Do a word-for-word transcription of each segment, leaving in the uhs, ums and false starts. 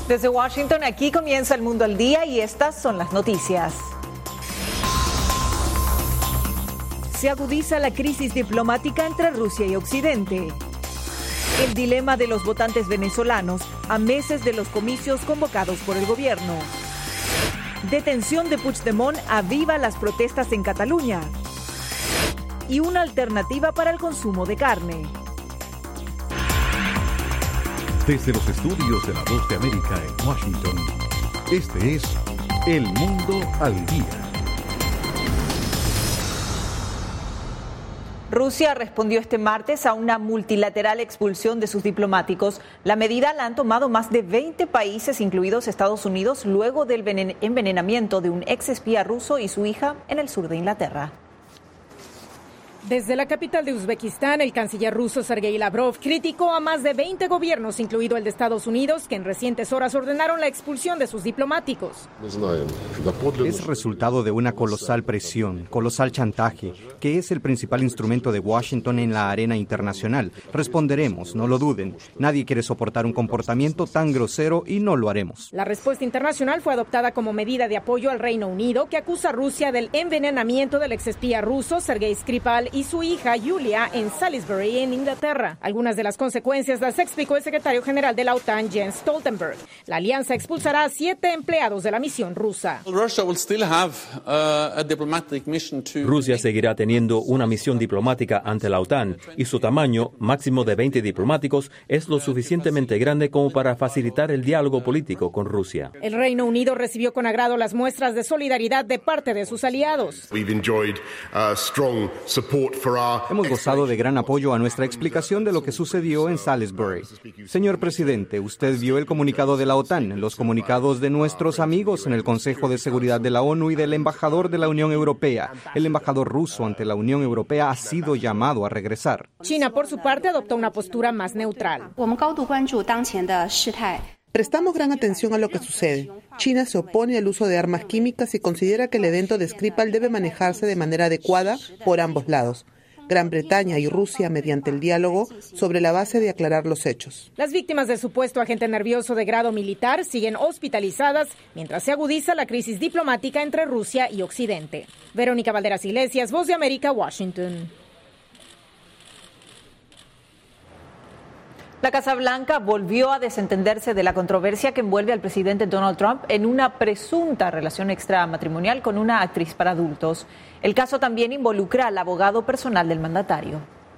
Desde Washington, aquí comienza El Mundo al Día y estas son las noticias. Se agudiza la crisis diplomática entre Rusia y Occidente. El dilema de los votantes venezolanos a meses de los comicios convocados por el gobierno. Detención de Puigdemont aviva las protestas en Cataluña. Y una alternativa para el consumo de carne. Desde los estudios de La Voz de América en Washington, este es El Mundo al Día. Rusia respondió este martes a una multilateral expulsión de sus diplomáticos. La medida la han tomado más de veinte países, incluidos Estados Unidos, luego del envenenamiento de un ex espía ruso y su hija en el sur de Inglaterra. Desde la capital de Uzbekistán, el canciller ruso Sergei Lavrov criticó a más de veinte gobiernos, incluido el de Estados Unidos, que en recientes horas ordenaron la expulsión de sus diplomáticos. Es resultado de una colosal presión, colosal chantaje, que es el principal instrumento de Washington en la arena internacional. Responderemos, no lo duden. Nadie quiere soportar un comportamiento tan grosero y no lo haremos. La respuesta internacional fue adoptada como medida de apoyo al Reino Unido, que acusa a Rusia del envenenamiento del exespía ruso Sergei Skripal y su hija Yulia en Salisbury, en Inglaterra. Algunas de las consecuencias las explicó el secretario general de la OTAN, Jens Stoltenberg. La alianza expulsará a siete empleados de la misión rusa. Rusia seguirá teniendo una misión diplomática ante la OTAN y su tamaño, máximo de veinte diplomáticos, es lo suficientemente grande como para facilitar el diálogo político con Rusia. El Reino Unido recibió con agrado las muestras de solidaridad de parte de sus aliados. Hemos gozado de gran apoyo a nuestra explicación de lo que sucedió en Salisbury. Señor presidente, usted vio el comunicado de la OTAN, los comunicados de nuestros amigos en el Consejo de Seguridad de la ONU y del embajador de la Unión Europea. El embajador ruso ante la Unión Europea ha sido llamado a regresar. China, por su parte, adoptó una postura más neutral. Prestamos gran atención a lo que sucede. China se opone al uso de armas químicas y considera que el evento de Skripal debe manejarse de manera adecuada por ambos lados. Gran Bretaña y Rusia mediante el diálogo sobre la base de aclarar los hechos. Las víctimas del supuesto agente nervioso de grado militar siguen hospitalizadas mientras se agudiza la crisis diplomática entre Rusia y Occidente. Verónica Valderas Iglesias, Voz de América, Washington. La Casa Blanca volvió a desentenderse de la controversia que envuelve al presidente Donald Trump en una presunta relación extramatrimonial con una actriz para adultos. El caso también involucra al abogado personal del mandatario.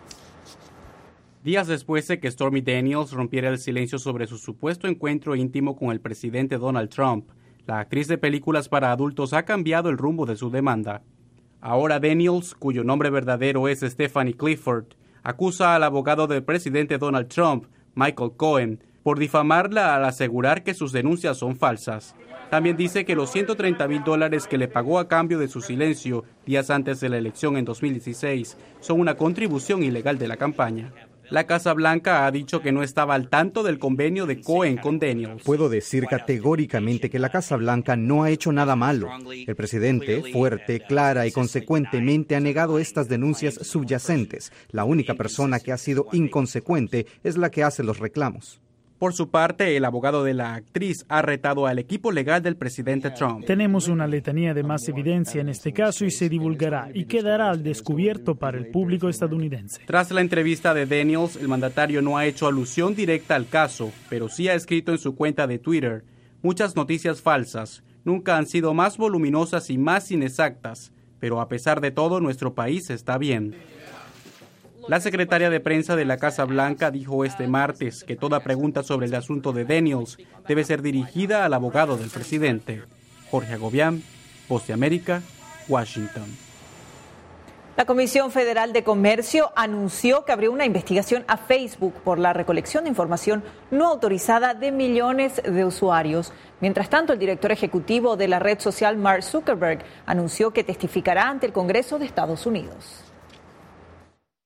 Días después de que Stormy Daniels rompiera el silencio sobre su supuesto encuentro íntimo con el presidente Donald Trump, la actriz de películas para adultos ha cambiado el rumbo de su demanda. Ahora Daniels, cuyo nombre verdadero es Stephanie Clifford, acusa al abogado del presidente Donald Trump, Michael Cohen, por difamarla al asegurar que sus denuncias son falsas. También dice que los ciento treinta mil dólares que le pagó a cambio de su silencio días antes de la elección en dos mil dieciséis son una contribución ilegal de la campaña. La Casa Blanca ha dicho que no estaba al tanto del convenio de Cohen con Daniels. Puedo decir categóricamente que la Casa Blanca no ha hecho nada malo. El presidente, fuerte, clara y consecuentemente ha negado estas denuncias subyacentes. La única persona que ha sido inconsecuente es la que hace los reclamos. Por su parte, el abogado de la actriz ha retado al equipo legal del presidente Trump. Tenemos una letanía de más evidencia en este caso y se divulgará y quedará al descubierto para el público estadounidense. Tras la entrevista de Daniels, el mandatario no ha hecho alusión directa al caso, pero sí ha escrito en su cuenta de Twitter: muchas noticias falsas, nunca han sido más voluminosas y más inexactas, pero a pesar de todo nuestro país está bien. La secretaria de prensa de la Casa Blanca dijo este martes que toda pregunta sobre el asunto de Daniels debe ser dirigida al abogado del presidente. Jorge Agobián, Voz de América, Washington. La Comisión Federal de Comercio anunció que abrió una investigación a Facebook por la recolección de información no autorizada de millones de usuarios. Mientras tanto, el director ejecutivo de la red social, Mark Zuckerberg, anunció que testificará ante el Congreso de Estados Unidos.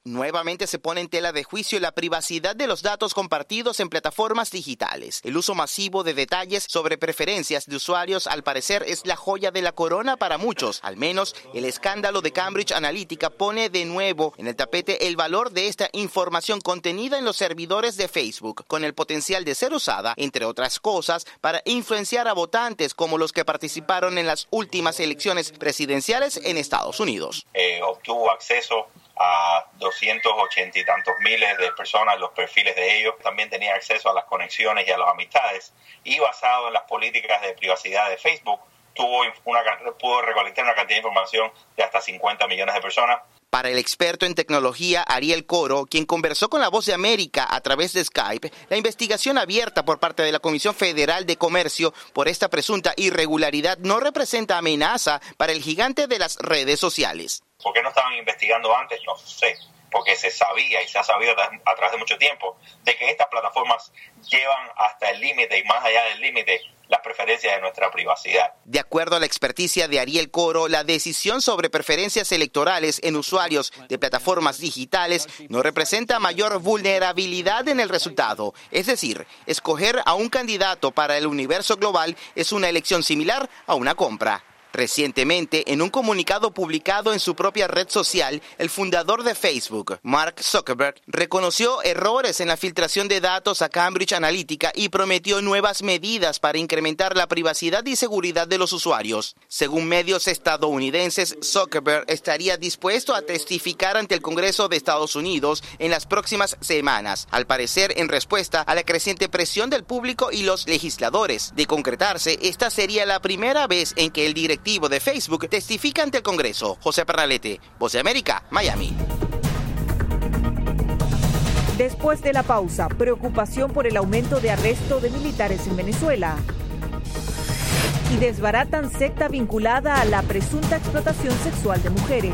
Nuevamente se pone en tela de juicio la privacidad de los datos compartidos en plataformas digitales. El uso masivo de detalles sobre preferencias de usuarios al parecer es la joya de la corona para muchos. Al menos el escándalo de Cambridge Analytica pone de nuevo en el tapete el valor de esta información contenida en los servidores de Facebook, con el potencial de ser usada, entre otras cosas, para influenciar a votantes como los que participaron en las últimas elecciones presidenciales en Estados Unidos. Eh, obtuvo acceso a doscientos ochenta y tantos miles de personas, los perfiles de ellos. También tenía acceso a las conexiones y a las amistades. Y basado en las políticas de privacidad de Facebook, tuvo una, pudo recolectar una cantidad de información de hasta cincuenta millones de personas. Para el experto en tecnología Ariel Coro, quien conversó con La Voz de América a través de Skype, la investigación abierta por parte de la Comisión Federal de Comercio por esta presunta irregularidad no representa amenaza para el gigante de las redes sociales. ¿Por qué no estaban investigando antes? No sé, porque se sabía y se ha sabido a través de mucho tiempo de que estas plataformas llevan hasta el límite y más allá del límite las preferencias de nuestra privacidad. De acuerdo a la experticia de Ariel Coro, la decisión sobre preferencias electorales en usuarios de plataformas digitales no representa mayor vulnerabilidad en el resultado. Es decir, escoger a un candidato para el universo global es una elección similar a una compra. Recientemente, en un comunicado publicado en su propia red social, el fundador de Facebook, Mark Zuckerberg, reconoció errores en la filtración de datos a Cambridge Analytica y prometió nuevas medidas para incrementar la privacidad y seguridad de los usuarios. Según medios estadounidenses, Zuckerberg estaría dispuesto a testificar ante el Congreso de Estados Unidos en las próximas semanas, al parecer en respuesta a la creciente presión del público y los legisladores. De concretarse, esta sería la primera vez en que el directivo de Facebook testifica ante el Congreso. José Pernalete, Voz de América, Miami. Después de la pausa, preocupación por el aumento de arresto de militares en Venezuela. Y desbaratan secta vinculada a la presunta explotación sexual de mujeres.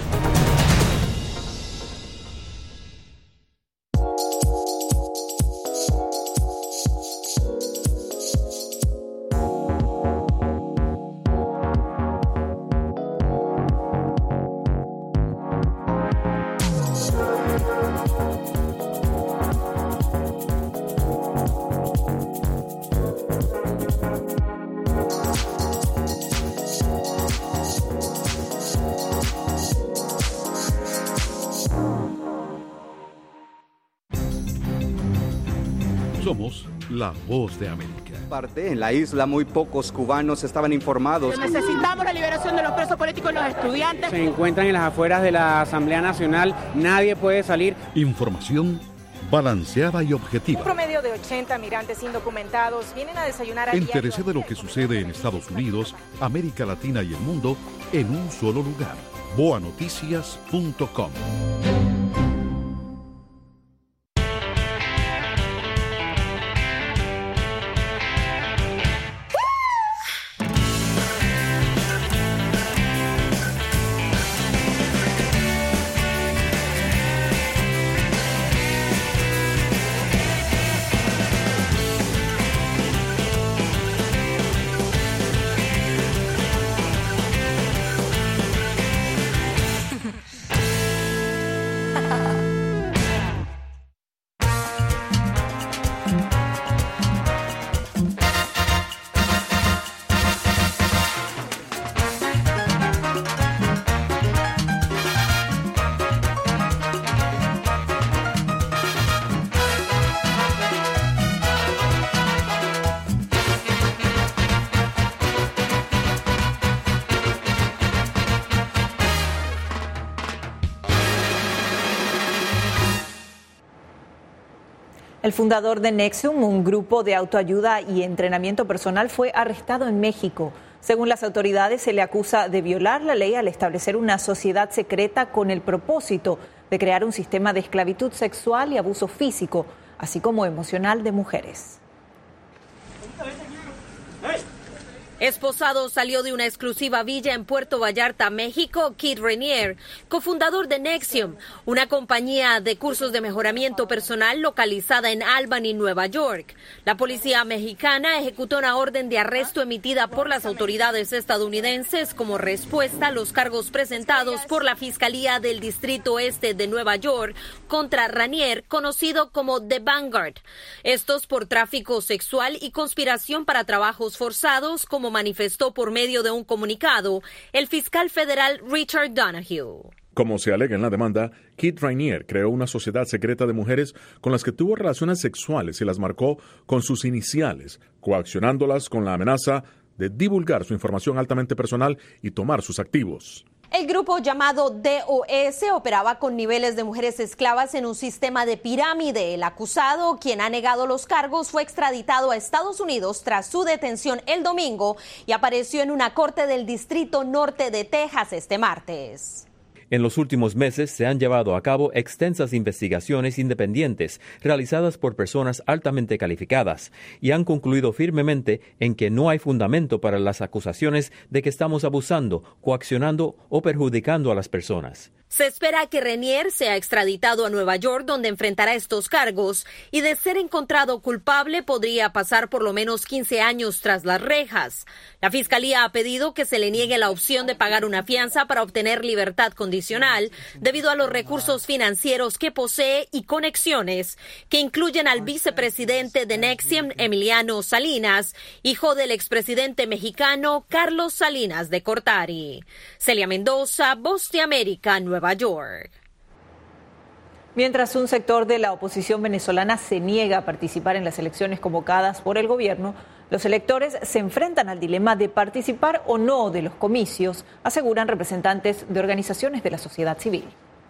Somos La Voz de América. Parte en la isla muy pocos cubanos estaban informados. Necesitamos la liberación de los presos políticos y los estudiantes. Se encuentran en las afueras de la Asamblea Nacional, nadie puede salir. Información balanceada y objetiva. Un promedio de ochenta migrantes indocumentados vienen a desayunar a Entérese de lo que sucede en Estados Unidos, América Latina y el mundo en un solo lugar. boa noticias punto com. El fundador de Nexium, un grupo de autoayuda y entrenamiento personal, fue arrestado en México. Según las autoridades, se le acusa de violar la ley al establecer una sociedad secreta con el propósito de crear un sistema de esclavitud sexual y abuso físico, así como emocional de mujeres. Esposado salió de una exclusiva villa en Puerto Vallarta, México. Keith Raniere, cofundador de Nexium, una compañía de cursos de mejoramiento personal localizada en Albany, Nueva York. La policía mexicana ejecutó una orden de arresto emitida por las autoridades estadounidenses como respuesta a los cargos presentados por la Fiscalía del Distrito Este de Nueva York contra Raniere, conocido como The Vanguard. Estos por tráfico sexual y conspiración para trabajos forzados, como manifestó por medio de un comunicado el fiscal federal Richard Donahue. Como se alega en la demanda, Keith Raniere creó una sociedad secreta de mujeres con las que tuvo relaciones sexuales y las marcó con sus iniciales, coaccionándolas con la amenaza de divulgar su información altamente personal y tomar sus activos. El grupo llamado D O S operaba con niveles de mujeres esclavas en un sistema de pirámide. El acusado, quien ha negado los cargos, fue extraditado a Estados Unidos tras su detención el domingo y apareció en una corte del Distrito Norte de Texas este martes. En los últimos meses se han llevado a cabo extensas investigaciones independientes realizadas por personas altamente calificadas y han concluido firmemente en que no hay fundamento para las acusaciones de que estamos abusando, coaccionando o perjudicando a las personas. Se espera que Raniere sea extraditado a Nueva York, donde enfrentará estos cargos, y de ser encontrado culpable podría pasar por lo menos quince años tras las rejas. La Fiscalía ha pedido que se le niegue la opción de pagar una fianza para obtener libertad condicional debido a los recursos financieros que posee y conexiones que incluyen al vicepresidente de Nexium, Emiliano Salinas, hijo del expresidente mexicano Carlos Salinas de Gortari. Celia Mendoza, Voz de América, Nueva York. Mientras un sector de la oposición venezolana se niega a participar en las elecciones convocadas por el gobierno, los electores se enfrentan al dilema de participar o no de los comicios, aseguran representantes de organizaciones de la sociedad civil.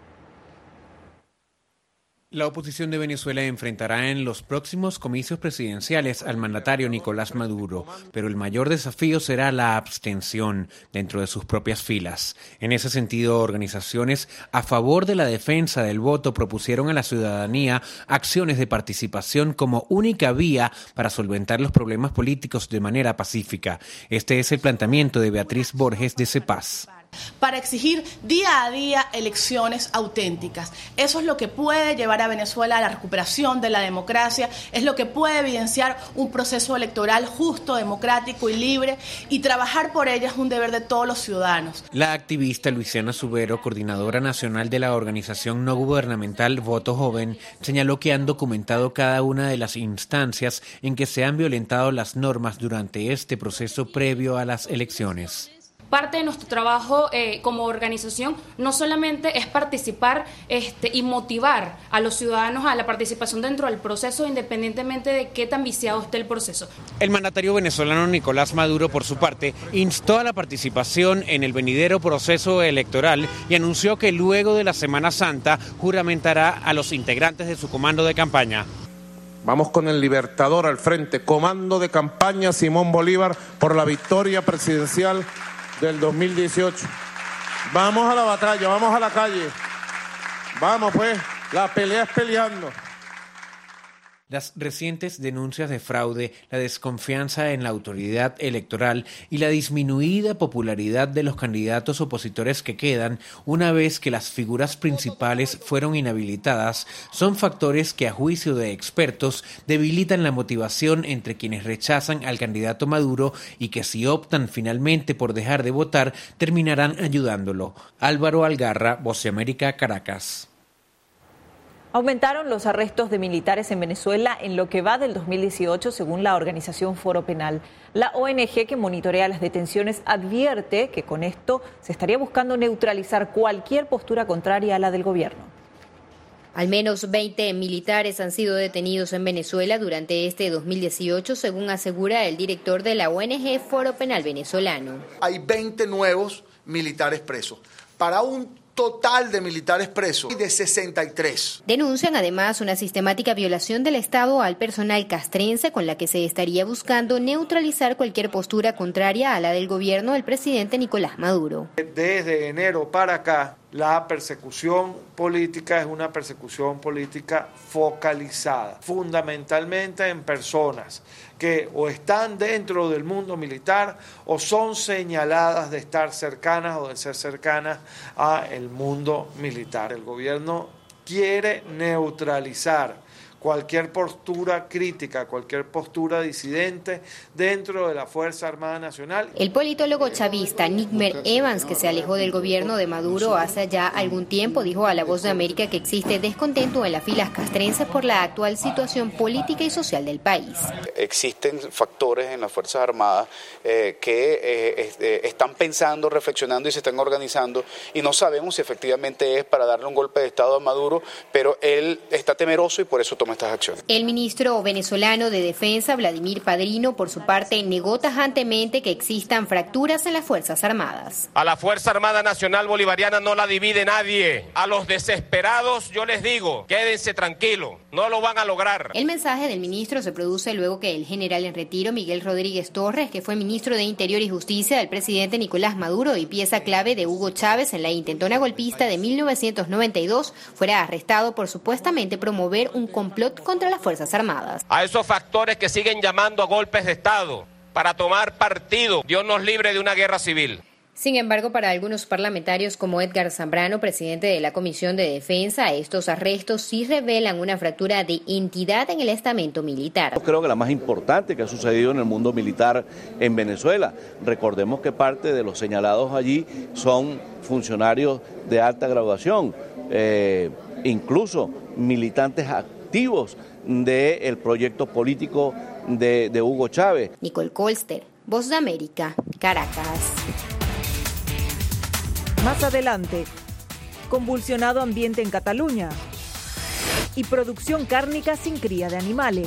La oposición de Venezuela enfrentará en los próximos comicios presidenciales al mandatario Nicolás Maduro, pero el mayor desafío será la abstención dentro de sus propias filas. En ese sentido, organizaciones a favor de la defensa del voto propusieron a la ciudadanía acciones de participación como única vía para solventar los problemas políticos de manera pacífica. Este es el planteamiento de Beatriz Borges de CEPAS. Para exigir día a día elecciones auténticas. Eso es lo que puede llevar a Venezuela a la recuperación de la democracia, es lo que puede evidenciar un proceso electoral justo, democrático y libre, y trabajar por ella es un deber de todos los ciudadanos. La activista Luisiana Subero, coordinadora nacional de la organización no gubernamental Voto Joven, señaló que han documentado cada una de las instancias en que se han violentado las normas durante este proceso previo a las elecciones. Parte de nuestro trabajo eh, como organización no solamente es participar este, y motivar a los ciudadanos a la participación dentro del proceso, independientemente de qué tan viciado esté el proceso. El mandatario venezolano Nicolás Maduro, por su parte, instó a la participación en el venidero proceso electoral y anunció que luego de la Semana Santa juramentará a los integrantes de su comando de campaña. Vamos con el Libertador al frente, comando de campaña Simón Bolívar por la victoria presidencial del dos mil dieciocho. Vamos a la batalla, vamos a la calle. Vamos pues, la pelea es peleando. Las recientes denuncias de fraude, la desconfianza en la autoridad electoral y la disminuida popularidad de los candidatos opositores que quedan una vez que las figuras principales fueron inhabilitadas son factores que, a juicio de expertos, debilitan la motivación entre quienes rechazan al candidato Maduro y que, si optan finalmente por dejar de votar, terminarán ayudándolo. Álvaro Algarra, Voz de América, Caracas. Aumentaron los arrestos de militares en Venezuela en lo que va del dos mil dieciocho, según la organización Foro Penal. La O N G que monitorea las detenciones advierte que con esto se estaría buscando neutralizar cualquier postura contraria a la del gobierno. Al menos veinte militares han sido detenidos en Venezuela durante este dos mil dieciocho, según asegura el director de la O N G Foro Penal Venezolano. Hay veinte nuevos militares presos. Para un total de militares presos de sesenta y tres. Denuncian además una sistemática violación del Estado al personal castrense con la que se estaría buscando neutralizar cualquier postura contraria a la del gobierno del presidente Nicolás Maduro. Desde enero para acá La persecución política es una persecución política focalizada, fundamentalmente en personas que o están dentro del mundo militar o son señaladas de estar cercanas o de ser cercanas al mundo militar. El gobierno quiere neutralizar cualquier postura crítica, cualquier postura disidente dentro de la Fuerza Armada Nacional. El politólogo chavista Nickmer Evans, que se alejó del gobierno de Maduro hace ya algún tiempo, dijo a La Voz de América que existe descontento en las filas castrenses por la actual situación política y social del país. Existen factores en las Fuerzas Armadas eh, que eh, eh, están pensando, reflexionando y se están organizando, y no sabemos si efectivamente es para darle un golpe de Estado a Maduro, pero él está temeroso y por eso toma estas acciones. El ministro venezolano de Defensa, Vladimir Padrino, por su parte, negó tajantemente que existan fracturas en las Fuerzas Armadas. A la Fuerza Armada Nacional Bolivariana no la divide nadie. A los desesperados yo les digo, quédense tranquilos, no lo van a lograr. El mensaje del ministro se produce luego que el general en retiro, Miguel Rodríguez Torres, que fue ministro de Interior y Justicia del presidente Nicolás Maduro y pieza clave de Hugo Chávez en la intentona golpista de mil novecientos noventa y dos, fuera arrestado por supuestamente promover un complot contra las Fuerzas Armadas. A esos factores que siguen llamando a golpes de Estado para tomar partido, Dios nos libre de una guerra civil. Sin embargo, para algunos parlamentarios como Edgar Zambrano, presidente de la Comisión de Defensa, estos arrestos sí revelan una fractura de entidad en el estamento militar. Creo que la más importante que ha sucedido en el mundo militar en Venezuela. Recordemos que parte de los señalados allí son funcionarios de alta graduación, eh, incluso militantes activos del proyecto político de, de Hugo Chávez. Nicole Colster, Voz de América, Caracas. Más adelante, convulsionado ambiente en Cataluña y producción cárnica sin cría de animales.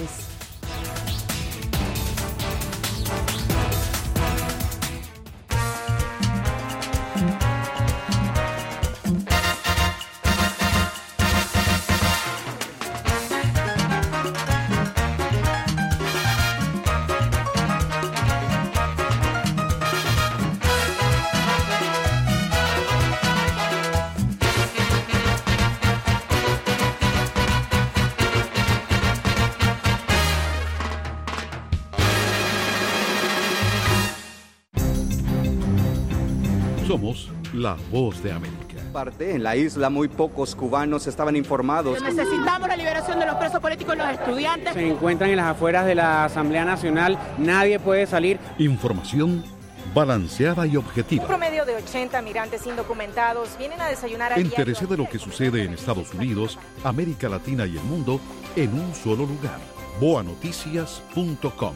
Somos la Voz de América. Parte en la isla muy pocos cubanos estaban informados. Necesitamos la liberación de los presos políticos y los estudiantes. Se encuentran en las afueras de la Asamblea Nacional, nadie puede salir. Información balanceada y objetiva. Un promedio de ochenta migrantes indocumentados vienen a desayunar a Entérese de lo que sucede en Estados Unidos, América Latina y el mundo en un solo lugar. boa noticias punto com.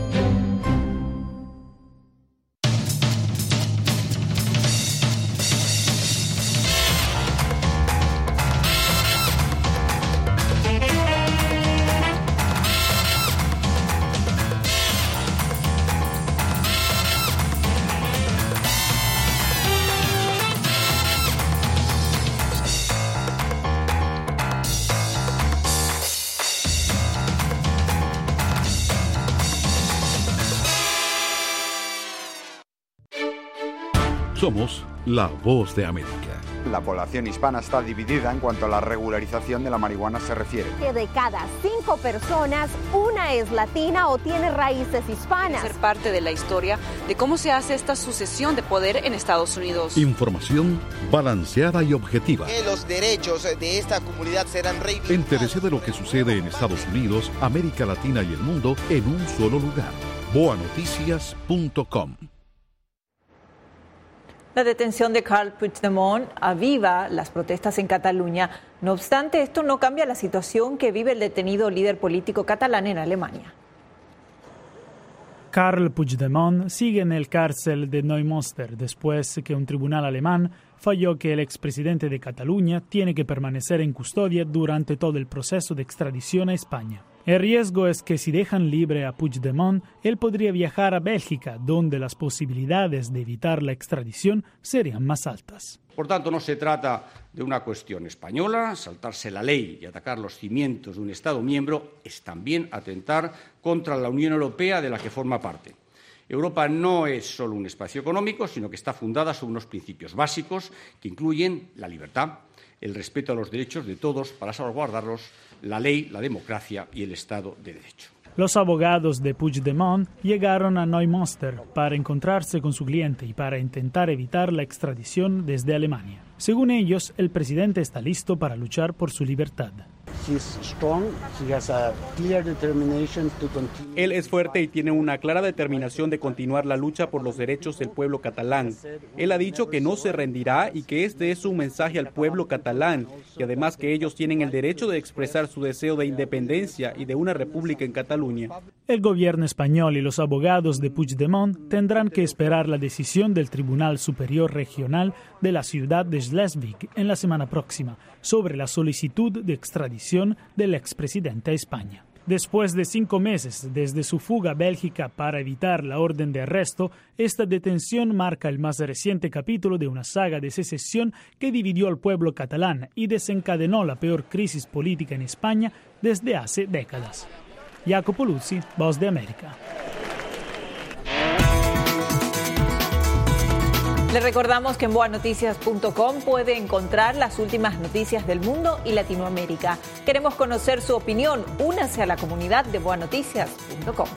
Somos la Voz de América. La población hispana está dividida en cuanto a la regularización de la marihuana se refiere. Que de cada cinco personas, una es latina o tiene raíces hispanas. Ser parte de la historia de cómo se hace esta sucesión de poder en Estados Unidos. Información balanceada y objetiva. Que los derechos de esta comunidad serán reivindicados. Entérese de lo que sucede en Estados Unidos, América Latina y el mundo en un solo lugar. boa noticias punto com. La detención de Carles Puigdemont aviva las protestas en Cataluña. No obstante, esto no cambia la situación que vive el detenido líder político catalán en Alemania. Carles Puigdemont sigue en el cárcel de Neumünster después que un tribunal alemán falló que el expresidente de Cataluña tiene que permanecer en custodia durante todo el proceso de extradición a España. El riesgo es que si dejan libre a Puigdemont, él podría viajar a Bélgica, donde las posibilidades de evitar la extradición serían más altas. Por tanto, no se trata de una cuestión española. Saltarse la ley y atacar los cimientos de un Estado miembro es también atentar contra la Unión Europea de la que forma parte. Europa no es solo un espacio económico, sino que está fundada sobre unos principios básicos que incluyen la libertad, el respeto a los derechos de todos para salvaguardarlos, la ley, la democracia y el Estado de Derecho. Los abogados de Puigdemont llegaron a Neumünster para encontrarse con su cliente y para intentar evitar la extradición desde Alemania. Según ellos, el presidente está listo para luchar por su libertad. Él es fuerte y tiene una clara determinación de continuar la lucha por los derechos del pueblo catalán. Él ha dicho que no se rendirá y que este es un mensaje al pueblo catalán y además que ellos tienen el derecho de expresar su deseo de independencia y de una república en Cataluña. El gobierno español y los abogados de Puigdemont tendrán que esperar la decisión del Tribunal Superior Regional de la ciudad de Schleswig en la semana próxima sobre la solicitud de extradición del expresidente a España. Después de cinco meses desde su fuga a Bélgica para evitar la orden de arresto, esta detención marca el más reciente capítulo de una saga de secesión que dividió al pueblo catalán y desencadenó la peor crisis política en España desde hace décadas. Jacopo Luzzi, Voz de América. Le recordamos que en boa noticias punto com puede encontrar las últimas noticias del mundo y Latinoamérica. Queremos conocer su opinión. Únase a la comunidad de boa noticias punto com.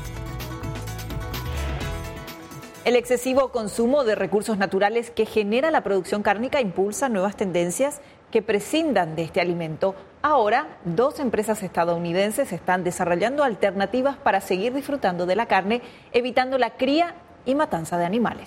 El excesivo consumo de recursos naturales que genera la producción cárnica impulsa nuevas tendencias que prescindan de este alimento. Ahora, dos empresas estadounidenses están desarrollando alternativas para seguir disfrutando de la carne, evitando la cría y matanza de animales.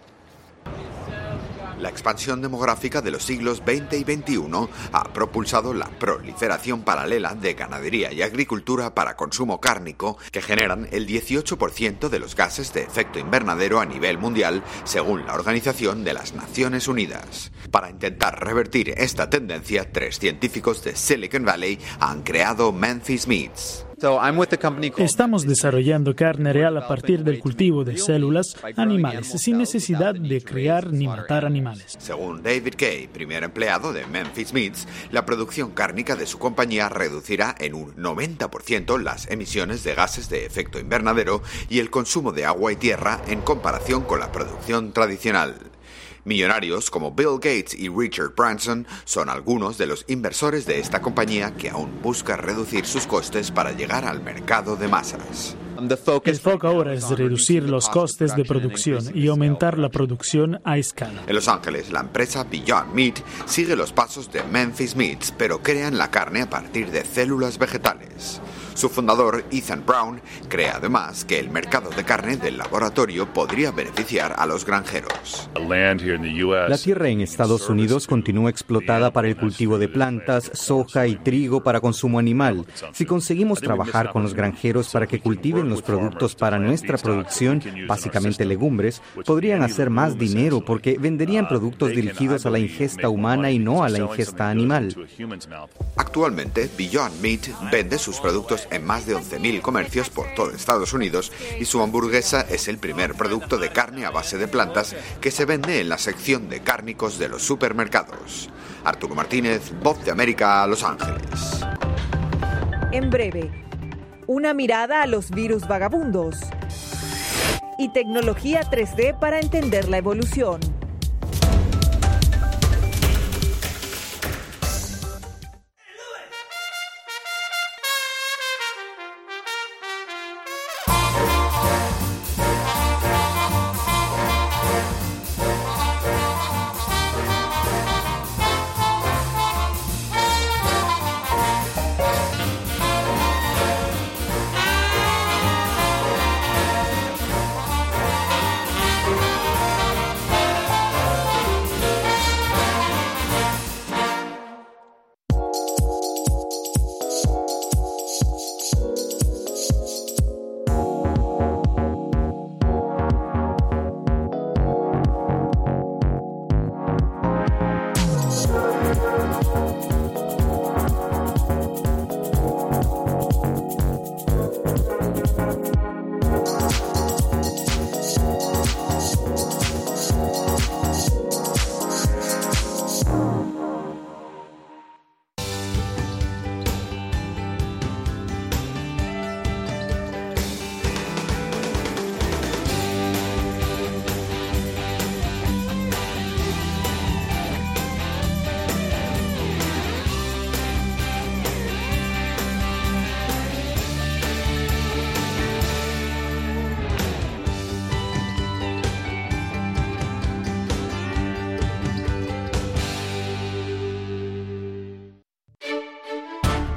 La expansión demográfica de los siglos veinte y veintiuno ha propulsado la proliferación paralela de ganadería y agricultura para consumo cárnico, que generan el dieciocho por ciento de los gases de efecto invernadero a nivel mundial, según la Organización de las Naciones Unidas. Para intentar revertir esta tendencia, tres científicos de Silicon Valley han creado Memphis Meats. Estamos desarrollando carne real a partir del cultivo de células animales, sin necesidad de criar ni matar animales. Según David Kay, primer empleado de Memphis Meats, la producción cárnica de su compañía reducirá en un noventa por ciento las emisiones de gases de efecto invernadero y el consumo de agua y tierra en comparación con la producción tradicional. Millonarios como Bill Gates y Richard Branson son algunos de los inversores de esta compañía que aún busca reducir sus costes para llegar al mercado de masas. El foco ahora es reducir los costes de producción y aumentar la producción a escala. En Los Ángeles, la empresa Beyond Meat sigue los pasos de Memphis Meats, pero crean la carne a partir de células vegetales. Su fundador, Ethan Brown, cree además que el mercado de carne del laboratorio podría beneficiar a los granjeros. La tierra en Estados Unidos continúa explotada para el cultivo de plantas, soja y trigo para consumo animal. Si conseguimos trabajar con los granjeros para que cultiven los productos para nuestra producción, básicamente legumbres, podrían hacer más dinero porque venderían productos dirigidos a la ingesta humana y no a la ingesta animal. Actualmente, Beyond Meat vende sus productos en más de once mil comercios por todo Estados Unidos y su hamburguesa es el primer producto de carne a base de plantas que se vende en la sección de cárnicos de los supermercados. Arturo Martínez, Voz de América, Los Ángeles. En breve, una mirada a los virus vagabundos y tecnología tres D para entender la evolución.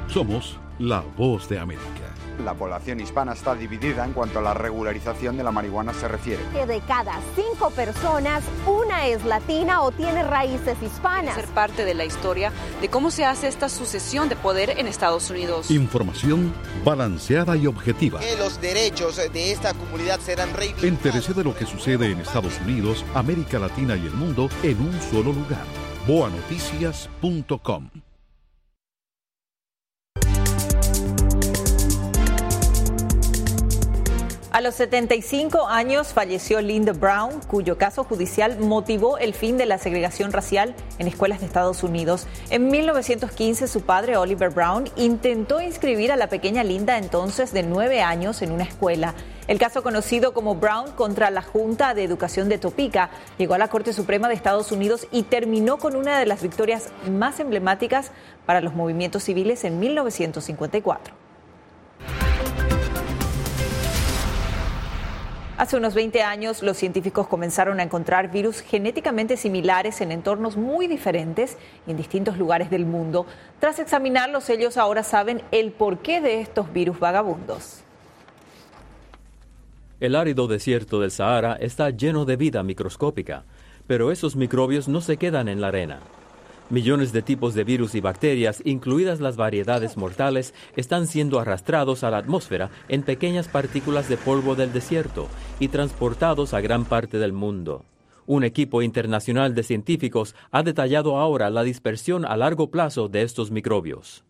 Somos la voz de América. La población hispana está dividida en cuanto a la regularización de la marihuana se refiere. Que de cada cinco personas, una es latina o tiene raíces hispanas. Ser parte de la historia de cómo se hace esta sucesión de poder en Estados Unidos. Información balanceada y objetiva. Que los derechos de esta comunidad serán reivindicados. Entérese de lo que sucede en Estados Unidos, América Latina y el mundo en un solo lugar. boa noticias punto com. A los setenta y cinco años falleció Linda Brown, cuyo caso judicial motivó el fin de la segregación racial en escuelas de Estados Unidos. En mil novecientos quince, su padre, Oliver Brown, intentó inscribir a la pequeña Linda, entonces de nueve años, en una escuela. El caso, conocido como Brown contra la Junta de Educación de Topeka, llegó a la Corte Suprema de Estados Unidos y terminó con una de las victorias más emblemáticas para los movimientos civiles en mil novecientos cincuenta y cuatro. Hace unos veinte años, los científicos comenzaron a encontrar virus genéticamente similares en entornos muy diferentes y en distintos lugares del mundo. Tras examinarlos, ellos ahora saben el porqué de estos virus vagabundos. El árido desierto del Sahara está lleno de vida microscópica, pero esos microbios no se quedan en la arena. Millones de tipos de virus y bacterias, incluidas las variedades mortales, están siendo arrastrados a la atmósfera en pequeñas partículas de polvo del desierto y transportados a gran parte del mundo. Un equipo internacional de científicos ha detallado ahora la dispersión a largo plazo de estos microbios.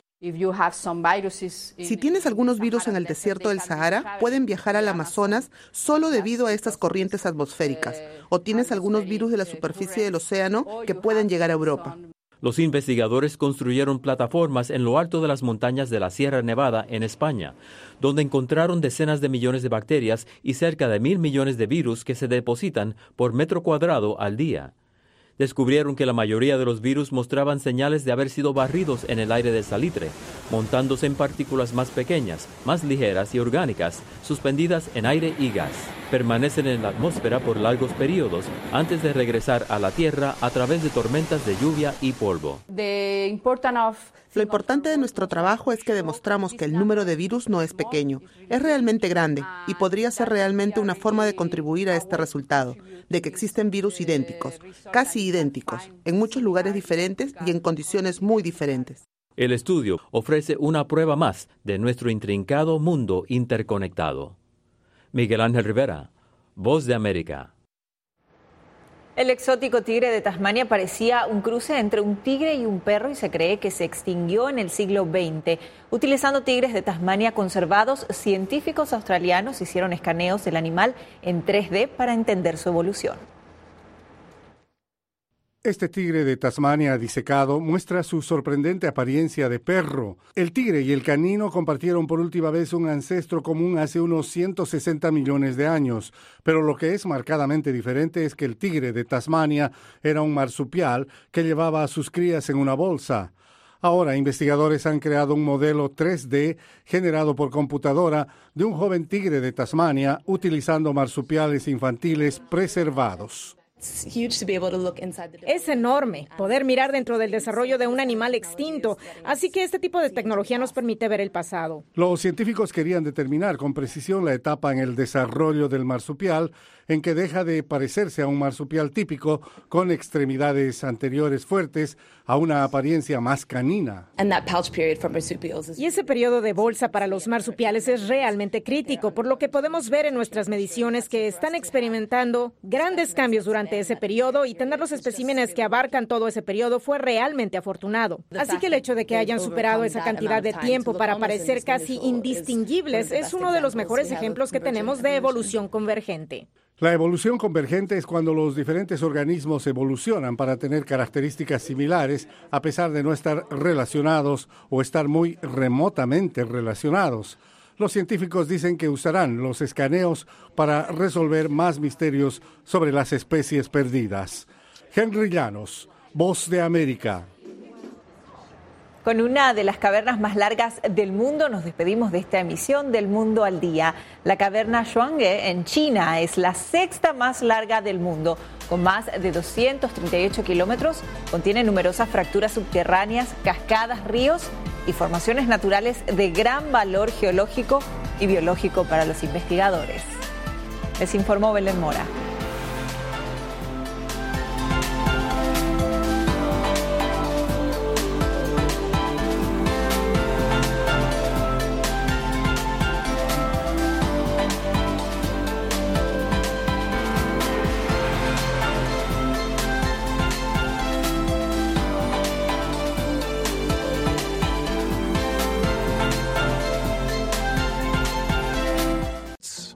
Si tienes algunos virus en el desierto del Sahara, pueden viajar al Amazonas solo debido a estas corrientes atmosféricas. O tienes algunos virus de la superficie del océano que pueden llegar a Europa. Los investigadores construyeron plataformas en lo alto de las montañas de la Sierra Nevada, en España, donde encontraron decenas de millones de bacterias y cerca de mil millones de virus que se depositan por metro cuadrado al día. Descubrieron que la mayoría de los virus mostraban señales de haber sido barridos en el aire del salitre, montándose en partículas más pequeñas, más ligeras y orgánicas, suspendidas en aire y gas. Permanecen en la atmósfera por largos periodos antes de regresar a la Tierra a través de tormentas de lluvia y polvo. Lo importante de nuestro trabajo es que demostramos que el número de virus no es pequeño, es realmente grande y podría ser realmente una forma de contribuir a este resultado, de que existen virus idénticos, casi idénticos, en muchos lugares diferentes y en condiciones muy diferentes. El estudio ofrece una prueba más de nuestro intrincado mundo interconectado. Miguel Ángel Rivera, Voz de América. El exótico tigre de Tasmania parecía un cruce entre un tigre y un perro y se cree que se extinguió en el siglo veinte. Utilizando tigres de Tasmania conservados, científicos australianos hicieron escaneos del animal en tres D para entender su evolución. Este tigre de Tasmania disecado muestra su sorprendente apariencia de perro. El tigre y el canino compartieron por última vez un ancestro común hace unos ciento sesenta millones de años, pero lo que es marcadamente diferente es que el tigre de Tasmania era un marsupial que llevaba a sus crías en una bolsa. Ahora, investigadores han creado un modelo tres D generado por computadora de un joven tigre de Tasmania utilizando marsupiales infantiles preservados. Es enorme poder mirar dentro del desarrollo de un animal extinto, así que este tipo de tecnología nos permite ver el pasado. Los científicos querían determinar con precisión la etapa en el desarrollo del marsupial en que deja de parecerse a un marsupial típico con extremidades anteriores fuertes a una apariencia más canina. Y ese periodo de bolsa para los marsupiales es realmente crítico, por lo que podemos ver en nuestras mediciones que están experimentando grandes cambios durante ese periodo y tener los especímenes que abarcan todo ese periodo fue realmente afortunado. Así que el hecho de que hayan superado esa cantidad de tiempo para parecer casi indistinguibles es uno de los mejores ejemplos que tenemos de evolución convergente. La evolución convergente es cuando los diferentes organismos evolucionan para tener características similares a pesar de no estar relacionados o estar muy remotamente relacionados. Los científicos dicen que usarán los escaneos para resolver más misterios sobre las especies perdidas. Henry Llanos, Voz de América. Con una de las cavernas más largas del mundo, nos despedimos de esta emisión del Mundo al Día. La caverna Zhuanghe en China es la sexta más larga del mundo, con más de doscientos treinta y ocho kilómetros. Contiene numerosas fracturas subterráneas, cascadas, ríos y formaciones naturales de gran valor geológico y biológico para los investigadores. Les informó Belén Mora.